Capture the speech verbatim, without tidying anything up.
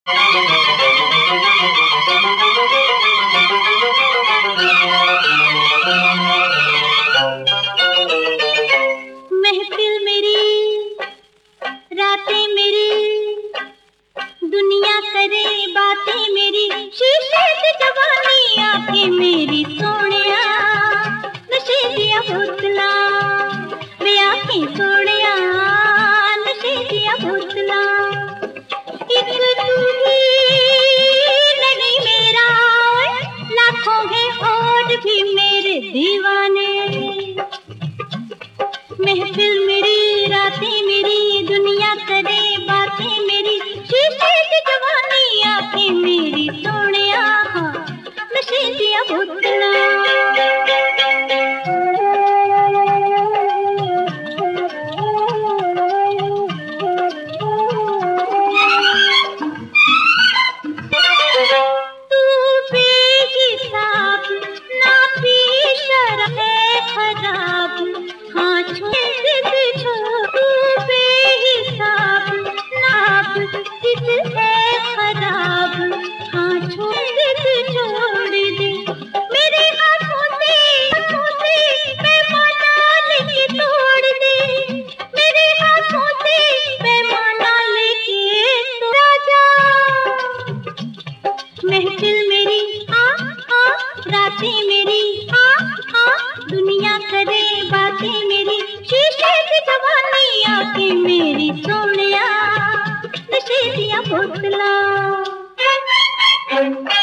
महफिल मेरी, रातें मेरी, दुनिया करे बातें मेरी, शीशे से जवानी आंखें मेरी सोनिया, नशे दिया बोतला वे आंखें सोनिया, नशे दिया बोतला। एक तू ही नहीं मेरा, लाखों हैं और भी मेरे दीवाने। महफिल मेरी, रातें मेरी, दुनिया करे बातें मेरी, शीशे से जवानी आंखें मेरी सोनिया, नशे दिया बोतला। तू बेहिसाब ना पी शराब है खराब, हाँ छोड़ दे छोड़, तू बेहिसाब नाप जिद है खराब, हाँ छोड़ दे छोड़ दे। मेरे हाथों से हाथों से पैमाना लेके तोड़ दे, मेरे हाथों से पैमाना लेके तोड़ जा। महफिल मेरी आ आ, रातें मेरी आ आ, दुनिया करे बातें मेरी, शीशे से जवानी आंखें मेरी सोनिया, नशे दिया बोतला।